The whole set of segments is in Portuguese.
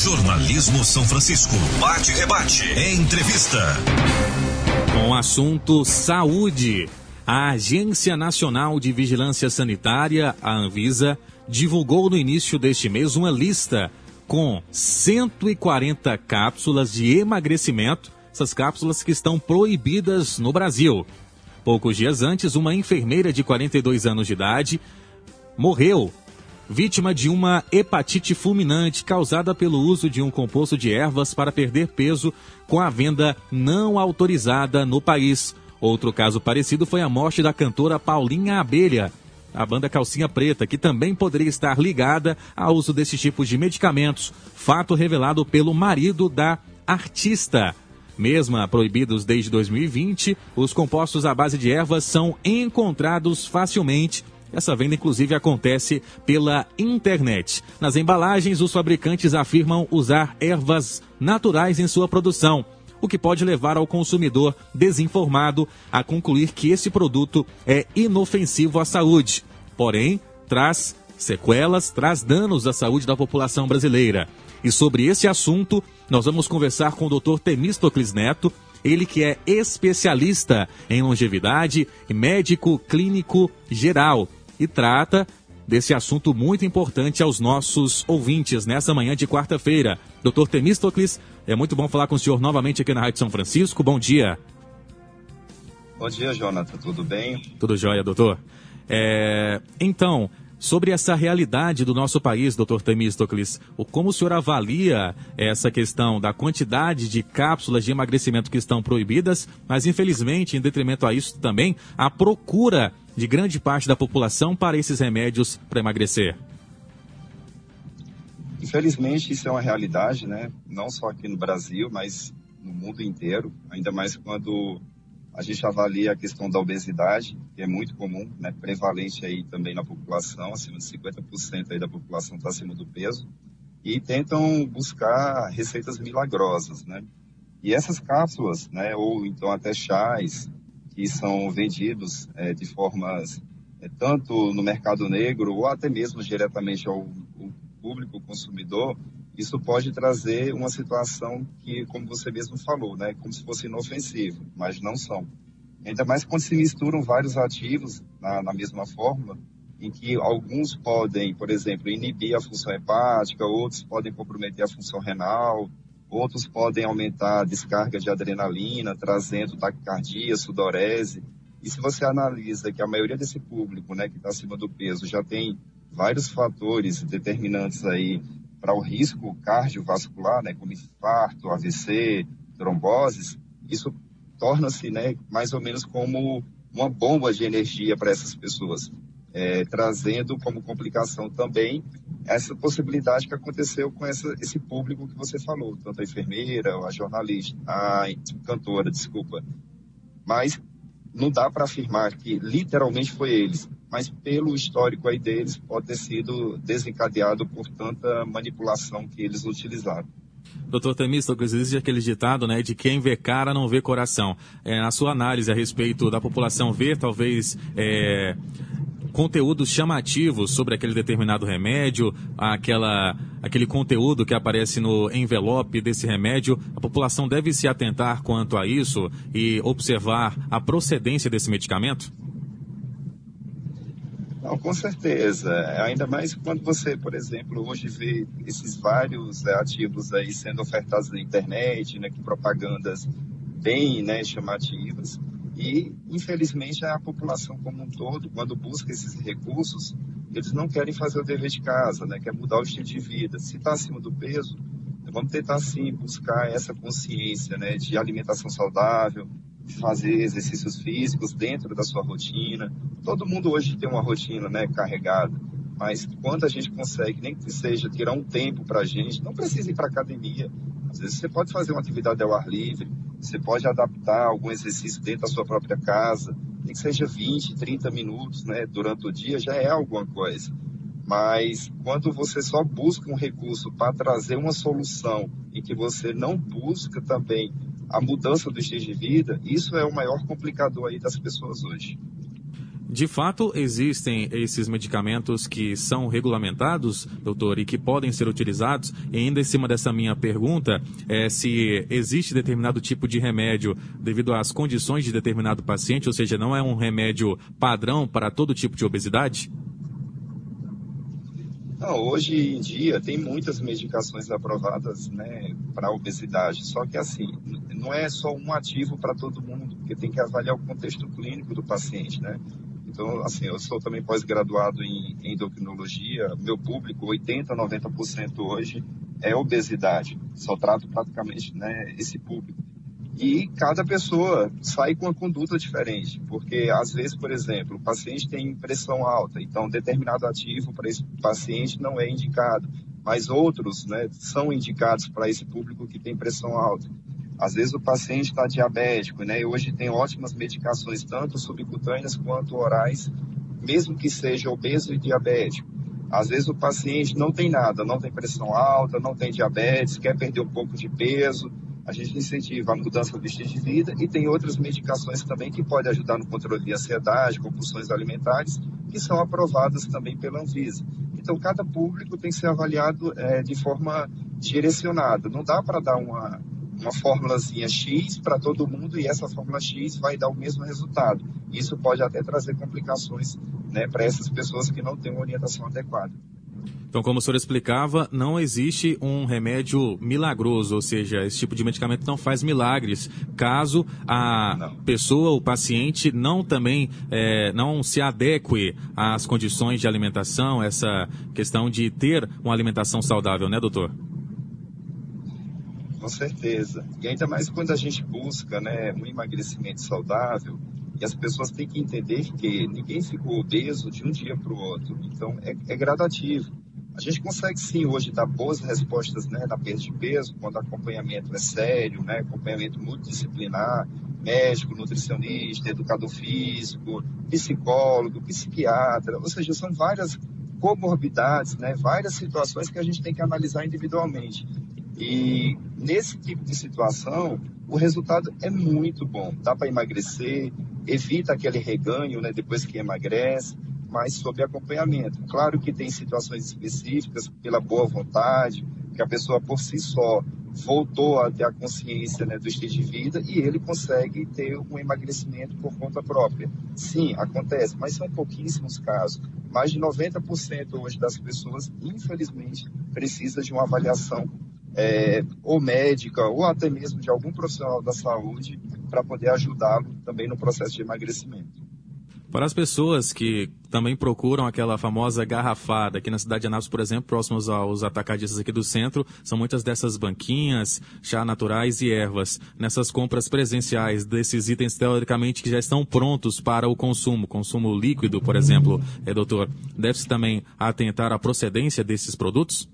Jornalismo São Francisco. Bate-rebate. Entrevista. Com o assunto saúde, a Agência Nacional de Vigilância Sanitária, a Anvisa, divulgou no início deste mês uma lista com 140 cápsulas de emagrecimento, essas cápsulas que estão proibidas no Brasil. Poucos dias antes, uma enfermeira de 42 anos de idade morreu, vítima de uma hepatite fulminante causada pelo uso de um composto de ervas para perder peso com a venda não autorizada no país. Outro caso parecido foi a morte da cantora Paulinha Abelha, a banda Calcinha Preta, que também poderia estar ligada ao uso desses tipos de medicamentos, fato revelado pelo marido da artista. Mesmo proibidos desde 2020, os compostos à base de ervas são encontrados facilmente. Essa venda, inclusive, acontece pela internet. Nas embalagens, os fabricantes afirmam usar ervas naturais em sua produção, o que pode levar ao consumidor desinformado a concluir que esse produto é inofensivo à saúde. Porém, traz sequelas, traz danos à saúde da população brasileira. E sobre esse assunto, nós vamos conversar com o Dr. Temístocles Neto, ele que é especialista em longevidade e médico clínico geral e trata desse assunto muito importante aos nossos ouvintes nessa manhã de quarta-feira. Dr. Temístocles, é muito bom falar com o senhor novamente aqui na Rádio São Francisco. Bom dia. Bom dia, Jonathan. Tudo bem? Tudo jóia, doutor. Então, sobre essa realidade do nosso país, doutor Temístocles, como o senhor avalia essa questão da quantidade de cápsulas de emagrecimento que estão proibidas, mas infelizmente, em detrimento a isso também, a procura de grande parte da população para esses remédios para emagrecer? Infelizmente, isso é uma realidade, né? Não só aqui no Brasil, mas no mundo inteiro, ainda mais quando a gente avalia a questão da obesidade, que é muito comum, né? Prevalente aí também na população, acima de 50% aí da população está acima do peso, e tentam buscar receitas milagrosas, né? E essas cápsulas, né? Ou então até chás, que são vendidos de formas, tanto no mercado negro, ou até mesmo diretamente ao público consumidor, isso pode trazer uma situação que, como você mesmo falou, né, como se fosse inofensivo, mas não são. Ainda mais quando se misturam vários ativos na mesma fórmula, em que alguns podem, por exemplo, inibir a função hepática, outros podem comprometer a função renal, outros podem aumentar a descarga de adrenalina, trazendo taquicardia, sudorese. E se você analisa que a maioria desse público, né, que está acima do peso, já tem vários fatores determinantes aí para o risco cardiovascular, né, como infarto, AVC, tromboses, isso torna-se, né, mais ou menos como uma bomba de energia para essas pessoas, trazendo como complicação também essa possibilidade que aconteceu com esse público que você falou, tanto a enfermeira, a jornalista, a cantora, desculpa. Mas não dá para afirmar que literalmente foi eles, mas pelo histórico aí deles pode ter sido desencadeado por tanta manipulação que eles utilizaram. Doutor Temístocles, existe aquele ditado, né, de quem vê cara não vê coração. Na sua análise a respeito da população ver, talvez, conteúdos chamativos sobre aquele determinado remédio, aquele conteúdo que aparece no envelope desse remédio, a população deve se atentar quanto a isso e observar a procedência desse medicamento? Não, com certeza. Ainda mais quando você, por exemplo, hoje vê esses vários ativos aí sendo ofertados na internet, né, com propagandas bem, né, chamativas. E, infelizmente, a população como um todo, quando busca esses recursos, eles não querem fazer o dever de casa, né, quer mudar o estilo de vida. Se está acima do peso, vamos tentar, sim, buscar essa consciência, né, de alimentação saudável, de fazer exercícios físicos dentro da sua rotina. Todo mundo hoje tem uma rotina, né, carregada, mas quando a gente consegue, nem que seja tirar um tempo para a gente, não precisa ir para academia. Às vezes você pode fazer uma atividade ao ar livre, você pode adaptar algum exercício dentro da sua própria casa, nem que seja 20, 30 minutos, né, durante o dia, já é alguma coisa. Mas quando você só busca um recurso para trazer uma solução em que você não busca também a mudança do estilo de vida, isso é o maior complicador aí das pessoas hoje. De fato, existem esses medicamentos que são regulamentados, doutor, e que podem ser utilizados. E ainda em cima dessa minha pergunta, se existe determinado tipo de remédio devido às condições de determinado paciente, ou seja, não é um remédio padrão para todo tipo de obesidade? Não, hoje em dia tem muitas medicações aprovadas, né, para obesidade, só que assim, não é só um ativo para todo mundo, porque tem que avaliar o contexto clínico do paciente, né? Então, assim, eu sou também pós-graduado em endocrinologia, meu público, 80%, 90% hoje é obesidade, só trato praticamente, né, esse público. E cada pessoa sai com uma conduta diferente, porque às vezes, por exemplo, o paciente tem pressão alta, então determinado ativo para esse paciente não é indicado, mas outros, né, são indicados para esse público que tem pressão alta. Às vezes o paciente está diabético, né, e hoje tem ótimas medicações, tanto subcutâneas quanto orais, mesmo que seja obeso e diabético. Às vezes o paciente não tem nada, não tem pressão alta, não tem diabetes, quer perder um pouco de peso. A gente incentiva a mudança do estilo de vida e tem outras medicações também que podem ajudar no controle de ansiedade, compulsões alimentares, que são aprovadas também pela Anvisa. Então, cada público tem que ser avaliado de forma direcionada. Não dá para dar uma formulazinha X para todo mundo e essa fórmula X vai dar o mesmo resultado. Isso pode até trazer complicações, né, para essas pessoas que não têm uma orientação adequada. Então, como o senhor explicava, não existe um remédio milagroso, ou seja, esse tipo de medicamento não faz milagres, caso a pessoa, o paciente, não se adeque às condições de alimentação, essa questão de ter uma alimentação saudável, né, doutor? Com certeza. E ainda mais quando a gente busca, né, um emagrecimento saudável, e as pessoas têm que entender que ninguém ficou obeso de um dia para o outro. Então, é gradativo. A gente consegue, sim, hoje dar boas respostas, né, na perda de peso, quando o acompanhamento é sério, né, acompanhamento multidisciplinar, médico, nutricionista, educador físico, psicólogo, psiquiatra, ou seja, são várias comorbidades, né, várias situações que a gente tem que analisar individualmente. E nesse tipo de situação, o resultado é muito bom. Dá para emagrecer, evita aquele reganho, né, depois que emagrece, mas sob acompanhamento. Claro que tem situações específicas, pela boa vontade, que a pessoa por si só voltou a ter a consciência, né, do estilo de vida e ele consegue ter um emagrecimento por conta própria. Sim, acontece, mas são pouquíssimos casos. Mais de 90% hoje das pessoas, infelizmente, precisa de uma avaliação ou médica ou até mesmo de algum profissional da saúde para poder ajudá-lo também no processo de emagrecimento. Para as pessoas que também procuram aquela famosa garrafada, aqui na cidade de Anápolis, por exemplo, próximos aos atacadistas aqui do centro, são muitas dessas banquinhas, chá naturais e ervas. Nessas compras presenciais desses itens, teoricamente, que já estão prontos para o consumo líquido, por exemplo, doutor, deve-se também atentar à procedência desses produtos?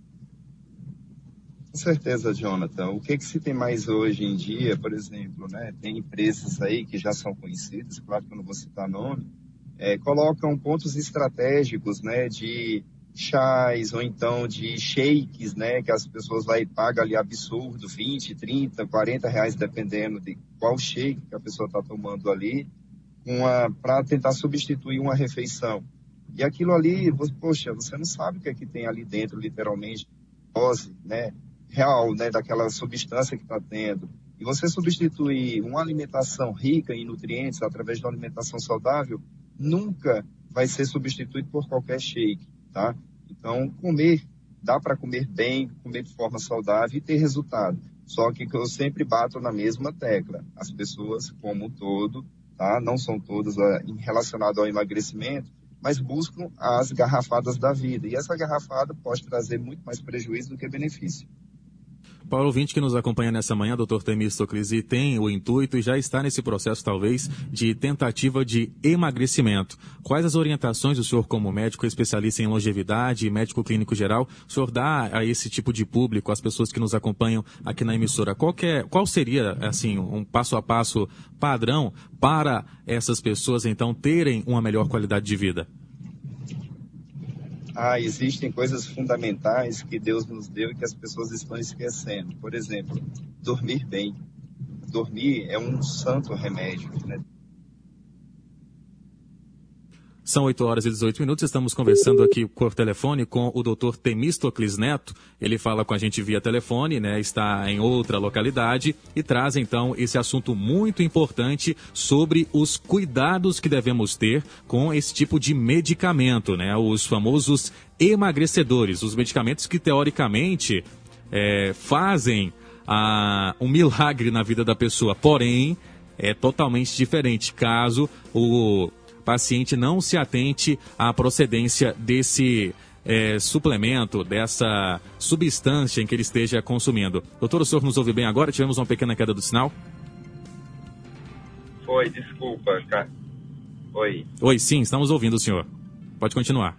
Com certeza, Jonathan. O que se tem mais hoje em dia, por exemplo, né? Tem empresas aí que já são conhecidas, claro que eu não vou citar nome, colocam pontos estratégicos, né, de chás ou então de shakes, né, que as pessoas vai e pagam ali absurdo, 20, 30, 40 reais, dependendo de qual shake que a pessoa está tomando ali, para tentar substituir uma refeição. E aquilo ali, poxa, você não sabe o que é que tem ali dentro, literalmente, dose, né, real, né, daquela substância que está tendo. E você substituir uma alimentação rica em nutrientes através de uma alimentação saudável nunca vai ser substituído por qualquer shake, tá? Então, dá para comer bem, comer de forma saudável e ter resultado. Só que eu sempre bato na mesma tecla. As pessoas, como um todo, tá? Não são todas relacionadas ao emagrecimento, mas buscam as garrafadas da vida. E essa garrafada pode trazer muito mais prejuízo do que benefício. Para o ouvinte que nos acompanha nessa manhã, Dr. Temístocles, e tem o intuito e já está nesse processo, talvez, de tentativa de emagrecimento. Quais as orientações o senhor, como médico especialista em longevidade e médico clínico geral, o senhor dá a esse tipo de público, às pessoas que nos acompanham aqui na emissora? Qual seria, assim, um passo a passo padrão para essas pessoas, então, terem uma melhor qualidade de vida? Existem coisas fundamentais que Deus nos deu e que as pessoas estão esquecendo. Por exemplo, dormir bem. Dormir é um santo remédio, né? São 8h18, estamos conversando aqui por telefone com o Dr. Temístocles Neto. Ele fala com a gente via telefone, né? Está em outra localidade e traz então esse assunto muito importante sobre os cuidados que devemos ter com esse tipo de medicamento, né? Os famosos emagrecedores, os medicamentos que teoricamente fazem um milagre na vida da pessoa, porém é totalmente diferente caso o paciente não se atente à procedência desse suplemento, dessa substância em que ele esteja consumindo. Doutor, o senhor nos ouve bem agora? Tivemos uma pequena queda do sinal? Foi, desculpa, cara. Oi, sim, estamos ouvindo o senhor. Pode continuar.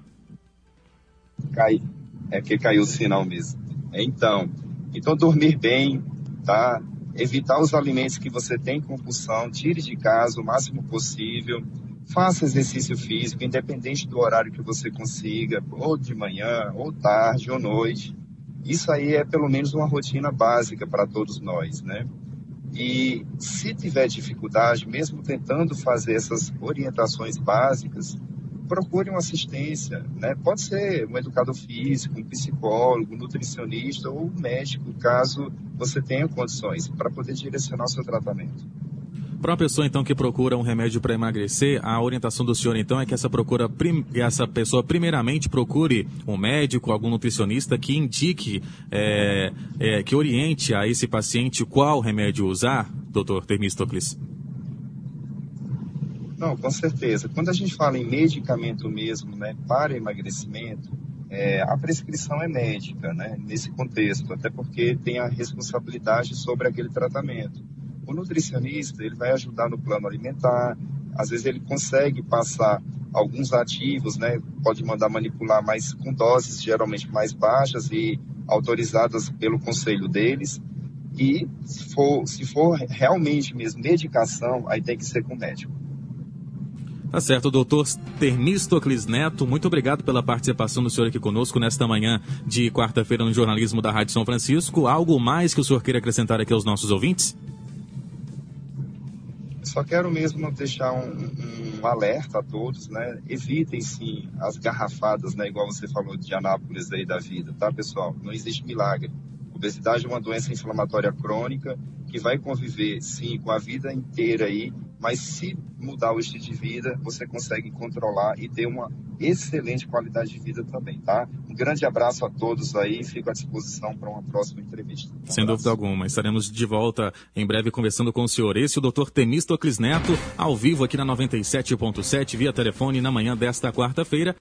É que caiu o sinal mesmo. Então dormir bem, tá? Evitar os alimentos que você tem compulsão, tire de casa o máximo possível. Faça exercício físico, independente do horário que você consiga, ou de manhã, ou tarde, ou noite. Isso aí é pelo menos uma rotina básica para todos nós, né? E se tiver dificuldade, mesmo tentando fazer essas orientações básicas, procure uma assistência, né? Pode ser um educador físico, um psicólogo, um nutricionista ou um médico, caso você tenha condições, para poder direcionar o seu tratamento. Para uma pessoa, então, que procura um remédio para emagrecer, a orientação do senhor, então, é que essa pessoa, primeiramente, procure um médico, algum nutricionista que indique, que oriente a esse paciente qual remédio usar, doutor Temístocles? Não, com certeza. Quando a gente fala em medicamento mesmo, né, para emagrecimento, a prescrição é médica, né, nesse contexto, até porque tem a responsabilidade sobre aquele tratamento. O nutricionista, ele vai ajudar no plano alimentar, às vezes ele consegue passar alguns ativos, né? Pode mandar manipular, mas com doses geralmente mais baixas e autorizadas pelo conselho deles. E se for realmente mesmo medicação, aí tem que ser com médico. Tá certo, doutor Temístocles Neto, muito obrigado pela participação do senhor aqui conosco nesta manhã de quarta-feira no jornalismo da Rádio São Francisco. Algo mais que o senhor queira acrescentar aqui aos nossos ouvintes? Só quero mesmo deixar um alerta a todos, né? Evitem, sim, as garrafadas, né? Igual você falou de Anápolis aí da vida, tá, pessoal? Não existe milagre. Obesidade é uma doença inflamatória crônica que vai conviver, sim, com a vida inteira aí, mas se mudar o estilo de vida, você consegue controlar e ter uma excelente qualidade de vida também, tá? Um grande abraço a todos aí, fico à disposição para uma próxima entrevista. Sem dúvida alguma, estaremos de volta em breve conversando com o senhor. Esse é o Dr. Temístocles Neto, ao vivo aqui na 97.7, via telefone, na manhã desta quarta-feira.